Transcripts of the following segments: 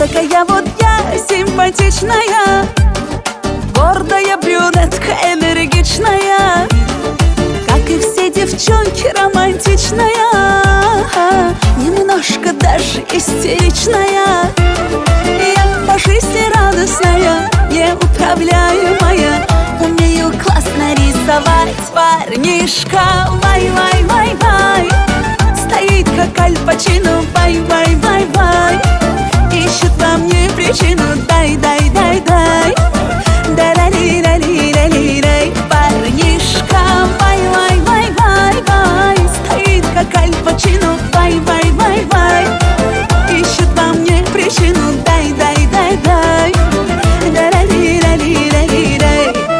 такая вот я симпатичная, гордая брюнетка, энергичная, как и все девчонки, романтичная, немножко даже истеричная. Я по жизни радостная, неуправляемая, умею классно рисовать. Парнишка, вай-вай-вай-вай, стоит как Аль Пачино, вай-вай-вай-вай, ищет во мне причину, дай-дай-дай-дай, да-ля-ли-ля-ли-ля-ли-ля. Парнишка, вай-вай-вай-вай-вай, стоит как Аль Пачино, вай-вай-вай-вай, ищет во мне причину, дай-дай-дай-дай, да-ля-ли-ля-ли-ля-ли-ля.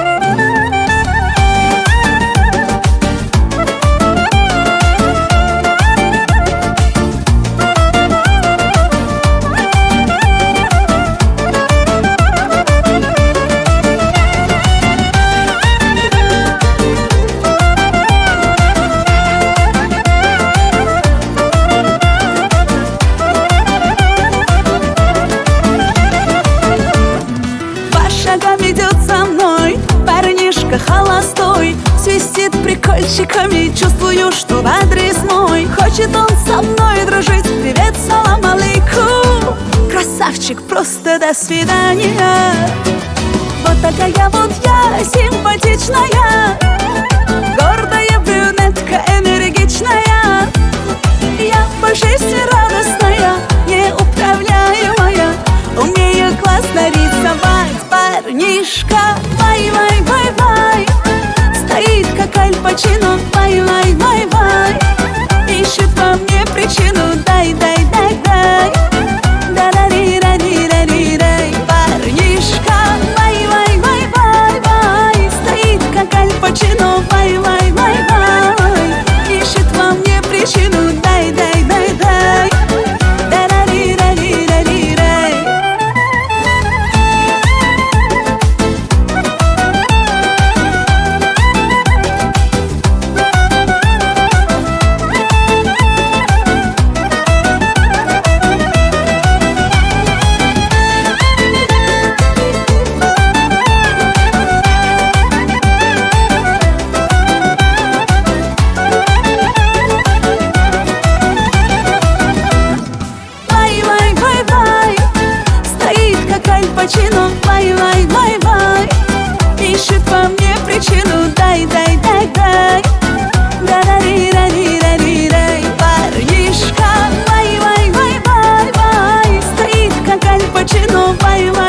Идет со мной парнишка холостой, свистит прикольчиками, чувствую, что в адрес мой. Хочет он со мной дружить, привет, салам алейкум, красавчик, просто до свидания. Вот такая вот я симпатичная, гордая брюнетка, энергичная, я по жизни радостная, неуправляемая, умею классно рисовать. Парнишка, вай-вай-вай-вай, стоит как Аль Пачино, вай-вай-вай-вай, ищет во мне причину, дай-дай-дай-дай, да-ля-ли-ля-ли-ля-ли-ля. Парнишка, вай-вай-вай-вай-вай, стоит как Аль Пачино, вай-вай-вай-вай, ищет во мне причину, дай-дай-дай-дай, да-ля-ли-ля-ли-ля-ли-ля. Пачино, вай-вай-вай-вай, ищет во мне причину, дай-дай-дай-дай, да-ля-ли-ля-ли-ля-ли-ля. Парнишка, вай-вай-вай-вай-вай, стоит как Аль Пачино, вай-вай.